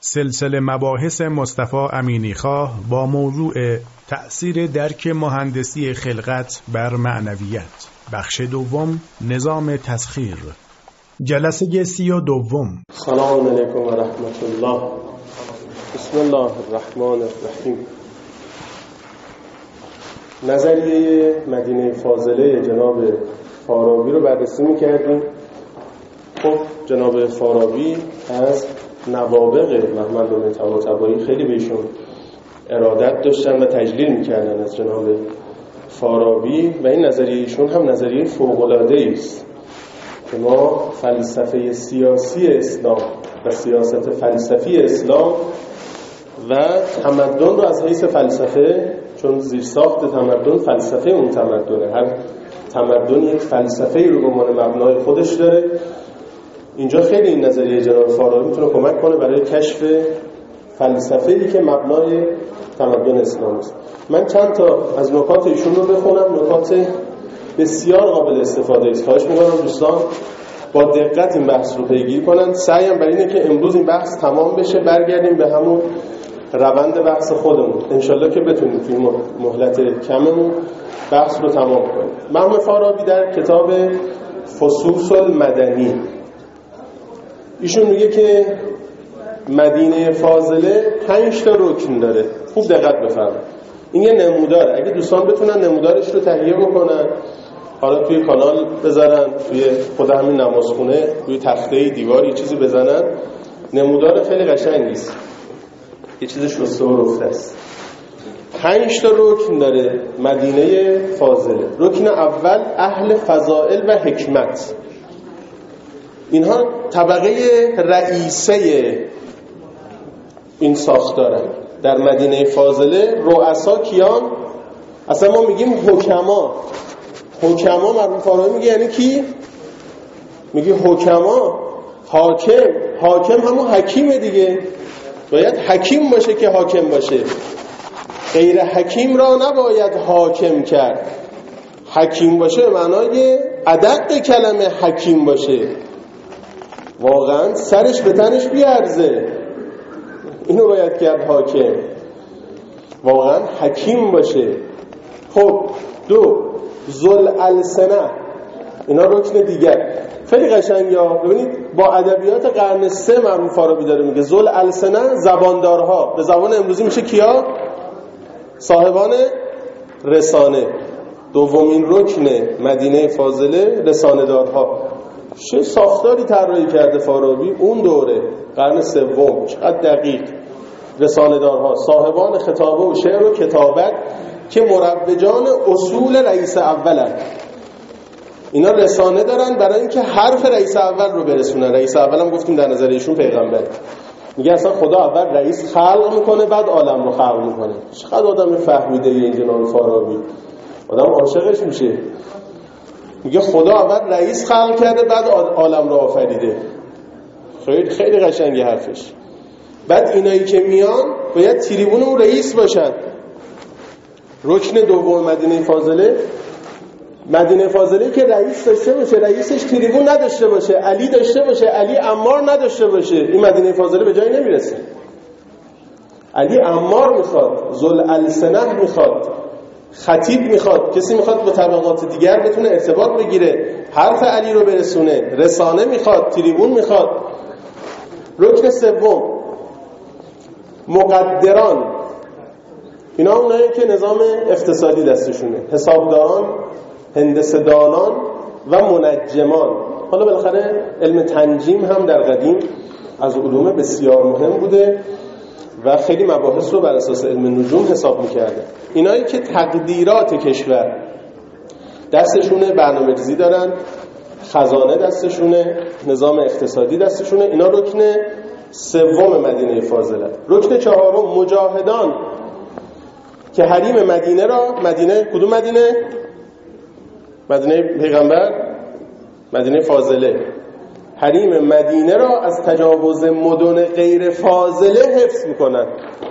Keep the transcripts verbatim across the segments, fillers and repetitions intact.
سلسله مباحث مصطفی امینیخواه با موضوع تأثیر درک مهندسی خلقت بر معنویت، بخش دوم، نظام تسخیر، جلسه سی و دوم. سلام علیکم و رحمت الله. بسم الله الرحمن الرحیم. نظریه مدینه فاضله جناب فارابی رو بررسی می‌کردیم. خب جناب فارابی از نوابغ محمد بن طباطبایی خیلی بهشون ارادت داشتن و تجلیل می‌کردن از جناب فارابی و این نظریه ایشون هم نظریه فوق‌العاده‌ای است که ما فلسفه سیاسی اسلام و سیاست فلسفی اسلام و تمدن رو از حیث فلسفه، چون زیرساخت تمدن فلسفه اون تمدنه، هر تمدن یک فلسفه‌ای رو به عنوان مبنای خودش داره. اینجا خیلی این نظریه جناب فارابی میتونه کمک کنه برای کشف فلسفه‌ای که مبنای تمدن اسلام است. من چند تا از نکات ایشون رو بخونم، نکات بسیار قابل استفاده است. خواهش می‌کنم دوستان با دقت این بحث رو پیگیری کنن. سعیم بر اینه که امروز این بحث تمام بشه، برگردیم به همون روند بحث خودمون. انشالله که بتونیم توی مهلت کممون بحث رو تمام کنیم. محمد فارابی در کتاب فصوص المدنی ایشون میگه که مدینه فاضله پنج تا رکن داره. خوب دقت بفرمایید. این یه نموداره. اگه دوستان بتونن نمودارش رو تهیه بکنن، حالا توی کانال بذارن، توی خود همین نمازخونه، توی تخته دیوار یه چیزی بزنن، نمودار خیلی قشنگی است. یه چیز شسته و رفته است. پنج تا رکن داره مدینه فاضله. رکن اول اهل فضائل و حکمت. اینها طبقه رئیسه این ساختارن. در مدینه فاضله رؤسا کیان؟ اصلا ما میگیم حکما. حکما مرحوم فارابی میگه یعنی کی؟ میگه حکما، حاکم. حاکم همون حکیمه دیگه. باید حکیم باشه که حاکم باشه. غیر حکیم را نباید حاکم کرد. حکیم باشه معنای ادق کلمه حکیم باشه، واقعا سرش به تنش بیارزه. اینو باید کرد حاکم، واقعا حکیم باشه. خب دو، ذل السنه. اینا رکن دیگر خیلی قشنگه. ببینید با ادبیات قرن سه مرحوم فارابی داره میگه ذل السنه زباندارها. به زبان امروزی میشه کیا؟ صاحبان رسانه. دومین رکن مدینه فاضله رسانه دارها. چه ساختاری طراحی کرده فارابی اون دوره قرن سوم، چقدر دقیق. رسانه دارها صاحبان خطابه و شعر و کتابت که مروجان اصول رئیس اولن. اینا رسانه دارن برای اینکه حرف رئیس اول رو برسونن. رئیس اول هم گفتیم در نظر ایشون پیغمبر. میگه اصلا خدا اول رئیس خلق میکنه بعد عالم رو خلق میکنه. چقدر آدم فهمیده این جناب فارابی، آدم عاشقش میشه. میگه خدا اول رئیس خلق کرده بعد عالم رو آفریده. خیلی خیلی قشنگه حرفش. بعد اینایی که میان باید تریبون اون رئیس باشن. رکن دوم مدینه فاضله، مدینه فاضله که رئیس داشته باشه، رئیسش تریبون نداشته باشه، علی داشته باشه، علی عمار نداشته باشه، این مدینه فاضله به جایی نمیرسه. علی عمار میخواد، ذل السنه میخواد، خطیب میخواد، کسی میخواد با طبقات دیگر بتونه ارتباط بگیره، حرف علی رو برسونه، رسانه میخواد، تریبون میخواد. رکن سوم مقدران. اینا اونایی که نظام اقتصادی دستشونه، حسابداران، هندسه‌دانان و منجمان. حالا بالاخره علم تنجیم هم در قدیم از علوم بسیار مهم بوده و خیلی مباحث رو بر اساس علم نجوم حساب می‌کرده. اینایی که تقدیرات کشور دستشونه، برنامه‌ریزی دارن، خزانه دستشونه، نظام اقتصادی دستشونه. اینا رکن سوم مدینه فاضله. رکن چهارم مجاهدان که حریم مدینه را، مدینه کدوم مدینه؟ مدینه پیغمبر، مدینه فاضله. حریم مدینه را از تجاوز مدن غیر فاضله حفظ میکنن.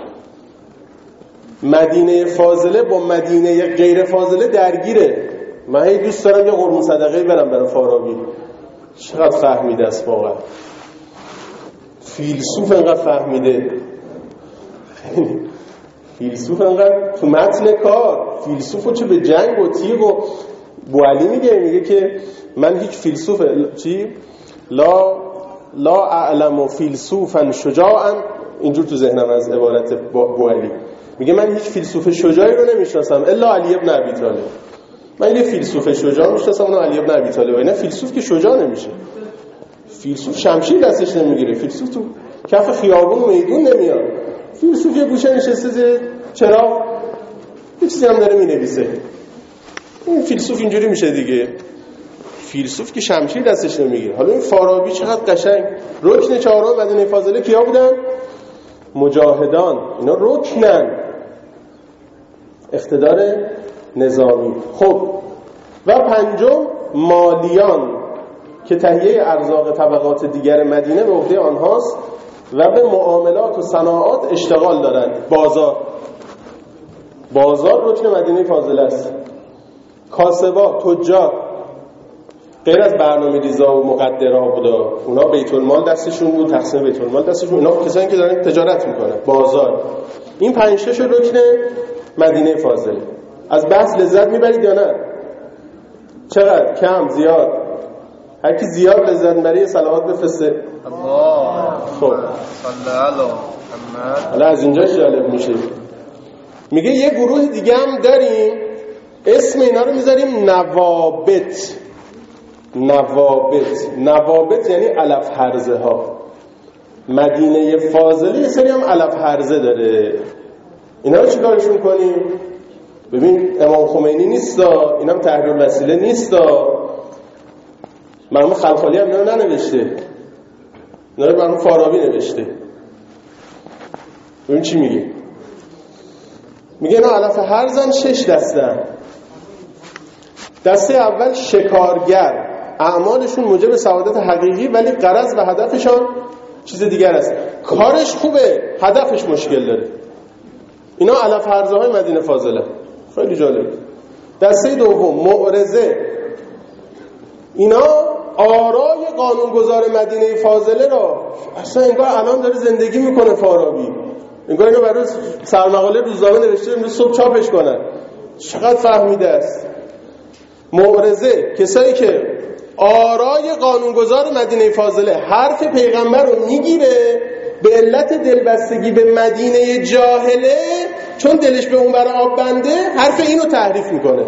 مدینه فاضله با مدینه غیر فاضله درگیره. من هی دوست دارم یه قربون صدقه برم برای فارابی. چقدر فهمیده است واقعا. فیلسوف انقدر فهمیده، فیلسوف انقدر تو متن کار، فیلسوفو چه به جنگ و تیغ و بوعلی میگه میگه که من هیچ فیلسوف چی لا لا اعلم فیلسوفا شجاعا، اینجور تو ذهنم از عبارت بوعلی میگه من هیچ فیلسوف شجاعی رو نمیشناسم الا علی ابن ابی طالب. من یه فیلسوف شجاع میشناسم اونم علی ابن ابی طالب. اینا فیلسوف که شجاع نمیشه، فیلسوف شمشیر دستش نمیگیره، فیلسوف تو کف خیابون و میدون نمیاد، فیلسوف یه گوشه نشسته چراغ یه چیزی هم داره مینویسه. این فیلسوف اینجوری میشه دیگه، فیلسوف که شمشیر دستش نمیگیره. حالا این فارابی چقدر قشنگ، رکن چهارم مدینه فاضله کیا بودن؟ مجاهدان. اینا رکنن، اقتدار نظامی. خب و پنجم مالیان که تهیه ارزاق طبقات دیگر مدینه به عهده آنهاست و به معاملات و صناعات اشتغال دارند. بازار، بازار رکن مدینه فاضله است. کاسبا، تجار، غیر از برنامه ریزا و مقدره ها بودا، اونا بیت المال دستشون بود، تقسیم بیت المال دستشون، اونا کسانی که دارن تجارت میکنن. بازار، این پنج تاشو رکن مدینه فاضله. از بحث لذت میبرید یا نه؟ چقدر؟ کم؟ زیاد؟ هر کی زیاد لذت میبره صلوات بفرسته. الله. خب صلی علی محمد. حالا از اینجا جالب میشه، میگه یه گروه دیگه هم داریم اسم اینا رو میذاریم نوابت. نوابت نوابت یعنی علف هرزه ها. مدینه فاضله یه سری هم علف هرزه داره. اینا رو چیکارشون کنیم؟ ببین امام خمینی نیستا، اینم تحریر وسیله نیستا، مرحوم خلخالی هم اینا رو ننوشته، اینا رو مرحوم فارابی نوشته. ببین چی میگه، میگه اینا علف هرزن، شش دستن. دسته اول شکارگر، اعمالشون موجب سعادت حقیقی ولی غرض و هدفشان چیز دیگر است. کارش خوبه، هدفش مشکل داره. اینا علف هرزه های مدینه فاضله. خیلی جالب. دسته دوم معرضه، اینا آرای قانونگذار مدینه فاضله را اصلا انگار الان داره زندگی میکنه فارابی، انگار اینو برای سرمقاله روزنامه نوشته امروز صبح چاپش کنن. چقدر فهمیده است. معرضه کسایی که آرای قانونگذار مدینه فاضله حرف پیغمبر رو میگیره به علت دلبستگی به مدینه جاهله، چون دلش به اون برای آب بنده حرف اینو تحریف میکنه.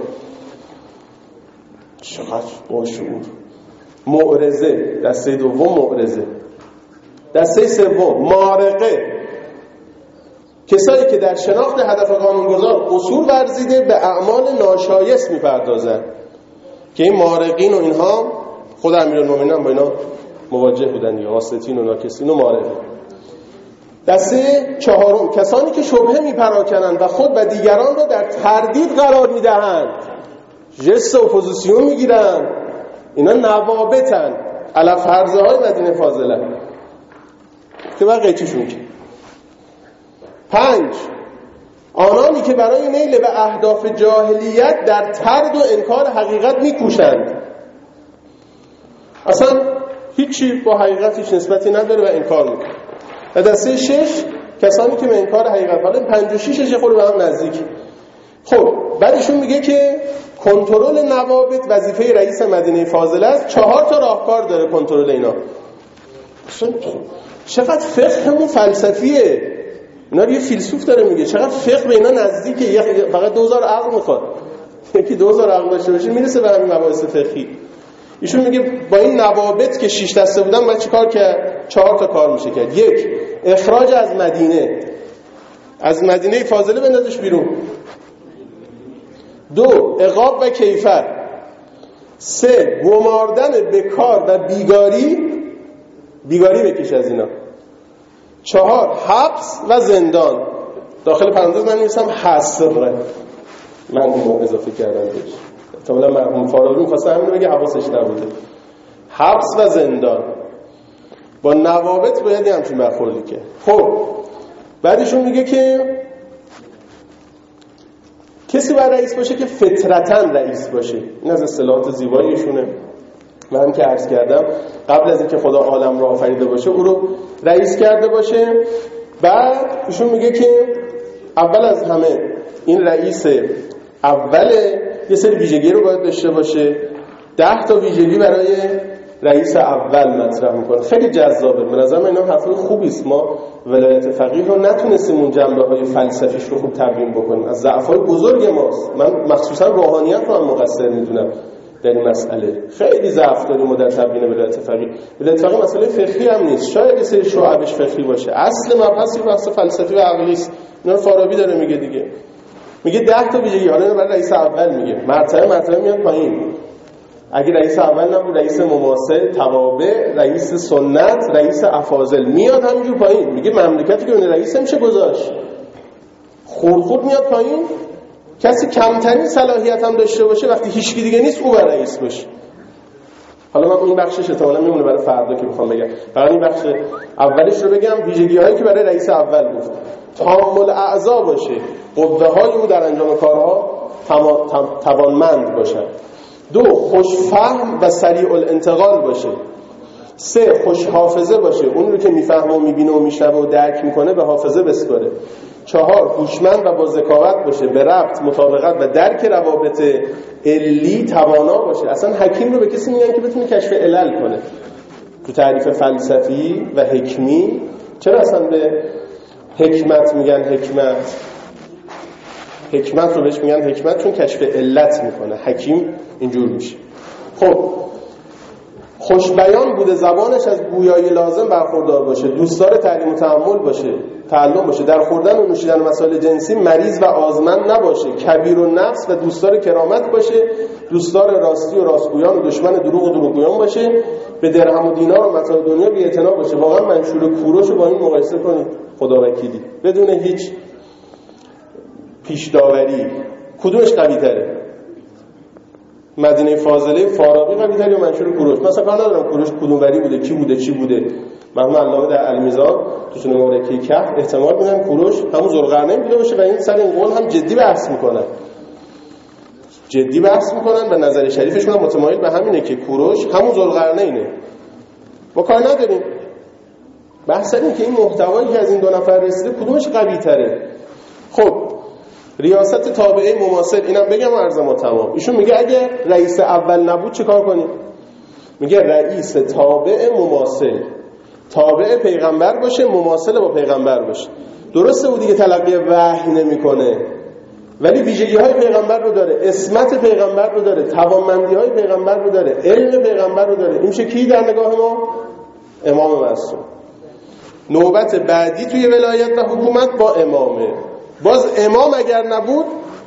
چقدر باشون. معرضه، دسته دوم معرضه. دسته سوم مارقه، کسایی که در شناخت هدف قانونگذار قصور ورزیده به اعمال ناشایست میپردازن، که این مارقین و اینها خود امیرالمومنین هم با اینا مواجه بودن دیگه، واسطین و ناکسین و مارق. دسته چهارم کسانی که شبهه میپراکنند و خود و دیگران را در تردید قرار میدهند، جست اپوزیسیون میگیرن. اینا نوابتن، علف هرزه های مدینه فاضله که باید قیچیشون که. پنج آنانی که برای نیل به اهداف جاهلیت در طرد و انکار حقیقت میکوشند، اصلا هیچی با حقیقت هیچ نسبتی نداره و انکار میکنه. و دسته شش کسانی که به انکار حقیقت، حالا پنج و ششش خود به هم نزدیک. خب بعدشون میگه که کنترل نوابت وظیفه رئیس مدینه فاضله است. چهار تا راهکار داره کنترل اینا. چقدر فقهمون فلسفیه. اینا یه فیلسوف داره میگه چقدر فقه به اینا نزدیکه. فقط دوزار عقل میخواد، یکی دوزار عقل داشته باشه میرسه به همین مباحث فقهی. ایشون میگه با این نوابت که شش دسته بودن باید چی کار کرد؟ چهار تا کار میشه کرد. یک، اخراج از مدینه، از مدینه فاضله بندازش بیرون. دو، عقاب و کیفر. سه، گماردن به کار و بیگاری، بیگاری بکش از اینا. چهار، حبس و زندان. داخل پرانتز من نویسم حصر، من اون اضافه کردم بهش. احتمالا مرحوم فارابی می‌خواسته همین رو بگه، حواسش نبوده. حبس و زندان. با نوابت باید همچین برخوردی که. خب بعدشون میگه که کسی باید رئیس باشه که فطرتاً رئیس باشه. این از اصطلاحات زیباییشونه. من که عرض کردم قبل از اینکه خدا عالم را آفریده باشه او رو رئیس کرده باشه. بعد ایشون میگه که اول از همه این رئیس اوله یه سری ویژگی رو باید داشته باشه. ده تا ویژگی برای رئیس اول مطرح میکنه. خیلی جذابه. به نظر من اینا حرفای خوبی است. ما ولایت فقیه رو نتونستیم اون جنبه‌های فلسفیش رو خوب تبیین بکنیم. از ضعف‌های بزرگ ماست. من مخصوصا روحانیت رو هم مقصر میدونم در این مسئله. خیلی ضعف داریم ما در تبیین ولایت فقیه. ولایت فقیه مسئله فقهی هم نیست. شاید یه سری شعبش فقهی باشه. اصل مبحث بحث فلسفی و عقلی است. اینا فارابی داره میگه دیگه. میگه ده تا ویژگی. حالا برای رئیس اول میگه. مرتبه مرتبه میاد پایین. اگه رئیس اول نبود، رئیس مماثل، توابع، رئیس سنت، رئیس افاضل، میاد همینجور پایین. میگه مملکتی که اون رئیس میشه گذاشت. خورد خورد میاد پایین. کسی کمترین صلاحیت هم داشته باشه وقتی هیچکی دیگه نیست او بر رئیس باشه. حالا من این بخشش احتمالاً میمونه برای فردا که بخوام بگم. فقط این بخش اولش رو بگم. ویژگی هایی که برای رئیس اول گفت: تامل اعضا باشه، قوه های او در انجام کارها توانمند باشه. دو، خوشفهم و سریع الانتقال باشه. سه، خوش حافظه باشه، اون رو که میفهمه و میبینه و میشنوه و درک میکنه به حافظه بسپاره. چهار، هوشمند و با ذکاوت باشه، به ربط، مطابقت و درک روابط علی توانا باشه. اصلا حکیم رو به کسی میگن که بتونه کشف علل کنه. تو تعریف فلسفی و حکمی چرا اصلا به حکمت میگن حکمت؟ حکمت رو بهش میگن حکمت چون کشف علت میکنه. حکیم اینجور میشه. خب خوش بیان بوده، زبانش از گویای لازم برخوردار باشه، دوستدار تعلیم و تأمل باشه، تعلم باشه، در خوردن و نوشیدن مسائل جنسی مریض و آزمند نباشه، کبیر و نفس و دوستدار کرامت باشه، دوستدار راستی و راستگویان و دشمن دروغ و دروغگویان باشه، به درهم و دینار و متاع دنیا بی‌اعتنا باشه. واقعا منشور کوروش رو با این مقایسه کنید خدا وکیلی بدون هیچ پیش داوری کدومش قوی تره؟ مدینه فاضله فارابی قوی تره یا منشور کوروش؟ مثلا کار ندارم کوروش کدوم وری بوده، کی بوده، چی بوده. مرحوم علامه در المیزان تو سنن مبارکه کهف احتمال میدن کوروش همون ذوالقرنین بوده باشه و این سر این قول هم جدی بحث میکنن. جدی بحث میکنن و نظر شریفشون هم متمایل به همینه که کوروش همون ذوالقرنینه. ما کار نداریم. بحث اینه که این محتوایی که از این دو نفر رسیده کدومش قوی تره. خب ریاست تابعه مماثل اینم بگم و عرض ما تمام. ایشون میگه اگه رئیس اول نبود چه کار کنیم؟ میگه رئیس تابع مماثل، تابع پیغمبر باشه، مماثل با پیغمبر باشه. درسته او دیگه تلقی وحی نمیکنه ولی ویژگی های پیغمبر رو داره، عصمت پیغمبر رو داره، توانمندی های پیغمبر رو داره، علم پیغمبر رو داره. این میشه کی در نگاه ما؟ امام معصوم. نوبت بعدی توی ولایت و حکومت با امامه. باز امام اگر نبود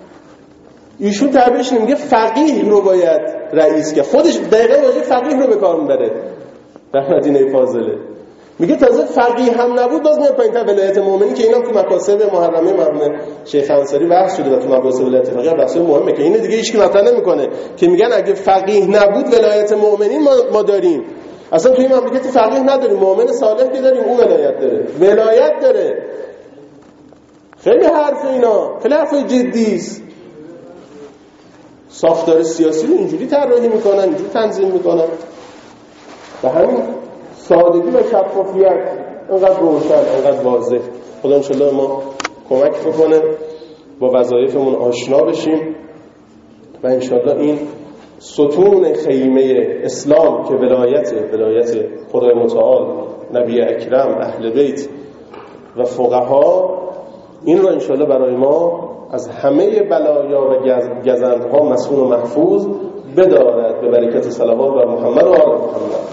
ایشون تعبیرش نمیگه فقیه رو باید رئیس که خودش دقیقه واژه فقیه رو به کار میبره در مدینه فاضله. میگه تازه فقیه هم نبود باز میاد پایین‌تر ولایت مؤمنین که اینا تو مکاسب محرمه مرحوم شیخ انصاری بحث شده و تو مباحث ولایت فقیه بحث مهمه که اینو دیگه هیچ کی مطرح نمیکنه که میگن اگه فقیه نبود ولایت مؤمنین ما, ما داریم. اصلا توی مملکت فقیه نداریم، مؤمن صالح که داریم، اون ولایت داره، ولایت داره. خیلی حرف اینا خیلی حرف جدی است. ساختار سیاسی رو اینجوری طراحی میکنن، اینجوری تنظیم میکنن. و همین سادگی و شفافیت اینقدر روشن، اینقدر واضح. خدا انشالله ما کمک بکنه با وظایفمون آشنا بشیم و انشالله این ستون خیمه اسلام که ولایت ولایت خدای متعال، نبی اکرم، اهل بیت و فقها، این رو انشالله برای ما از همه بلایا و گزندها مسئول و محفوظ بدارد به برکت صلوات بر محمد و آل محمد.